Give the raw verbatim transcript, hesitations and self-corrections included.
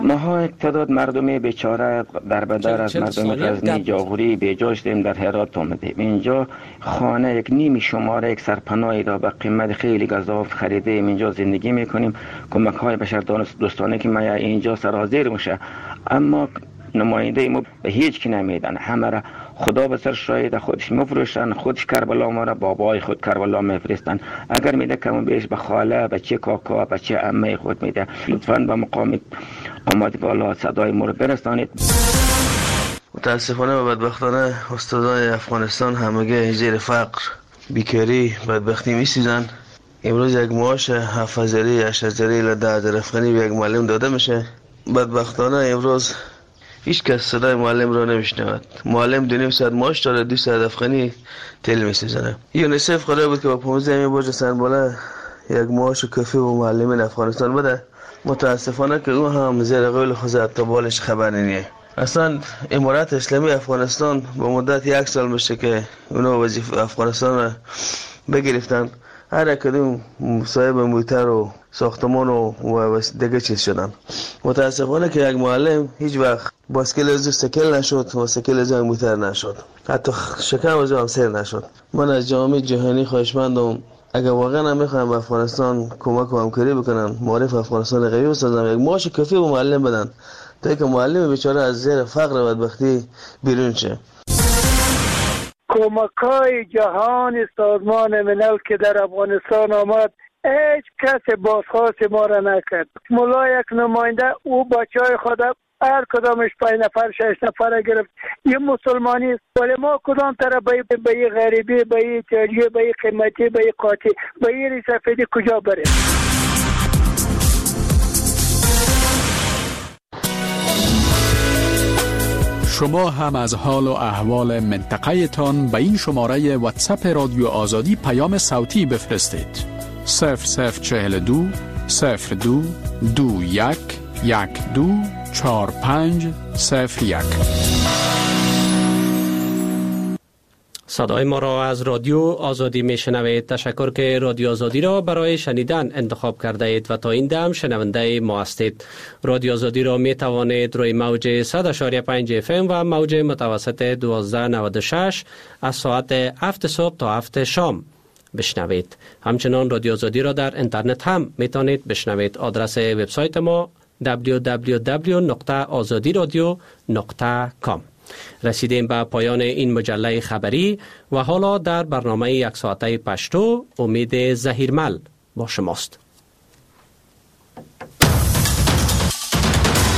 ما یک تعداد مردم بیچاره در بدر از مردم غزنی جاغوری بیجا شدیم، در هرات آمدیم. اینجا خانه یک نیم شماره یک سرپناهی را به قیمت خیلی گزاف خریدیم، اینجا زندگی میکنیم. کمک های بشر دوستانه که ما اینجا سرازیر میشه، اما نماینده ما به هیچ کی نمیدن. همه را خدا به سر شاید خودش میفروشن، خودش کربلا ما را بابای خود کربلا میفرستن. اگر میده کم بیش به خاله، به چه کاکا، به چه عمه خود میده. لطفاً به مقام قامت بالا صدای ما رو برسانید. متاسفانه و بدبختانه استادای افغانستان همگی زیر فقر، بیکاری، بدبختی میسوزن. امروز یک معاش هفت هزاری، هشت هزاری الی ده هزار افغانی به یک معلم داده میشه. بدبختانه امروز هیچ کس صدای معلم را نمیشنود. معلم دو نیم ساعت معاش داره، دو ساعت افغانی تل میسوزنه. یونیسف قرار بود که با پانزده می برج سنباله یک معاش کافی به معلمین افغانستان بده. متاسفانه که اون هم زیر قول خود تا بالش خبر نیست. اصلا امارات اسلامی افغانستان به مدت یک سال میشه که اونا وظیفه افغانستان را بگرفتن. هر کدوم صاحب موتر و ساختمان و دیگه چیز شدن. متاسفانه که یک معلم هیچ وقت باسکل از سکل نشد و سکل از موتر نشد، حتی شکم از هم سیر نشد. من از جامعه جهانی خواهشمندم اگر واقعا میخوایم افغانستان کمک و همکاری بکنن، معرف افغانستان قوی بسازن، یک معاش کافی به معلم بدن تا که معلم بیچاره از زیر فقر و بدبختی بیرون شه. کمک‌های جهان سازمان ملل که در افغانستان آمد هیچ کس بازخواست ما را نکرد. مولا یک نماینده او بچهای خود هر کدامش پنج نفر شش نفر گرفت. یه مسلمانی است، ولی ما کدام طرف به به غریبی، به تاجی، به قیمتی، به قاطی، به سفیدی کجا بریم؟ شما هم از حال و احوال منطقه تان به این شماره واتساپ رادیو آزادی پیام صوتی بفرستید. صفر صفر چهل دو صفر دو دو یک یک دو چهار پنج صفر یک. صدای ما را از رادیو آزادی می شنوید. تشکر که رادیو آزادی را برای شنیدن انتخاب کرده اید و تا این دم شنونده ما هستید. رادیو آزادی را می توانید روی موج صد و پنج اف ام و موج متوسط دوازده نود و شش از ساعت هفت صبح تا هفت شام بشنوید. همچنان رادیو آزادی را در اینترنت هم می توانید بشنوید. آدرس وبسایت ما دبلیو دبلیو دبلیو نقطه آزادی رادیو نقطه کام. رسیدیم به پایان این مجله خبری و حالا در برنامه یک ساعته پشتو امید زهیرمل با شماست.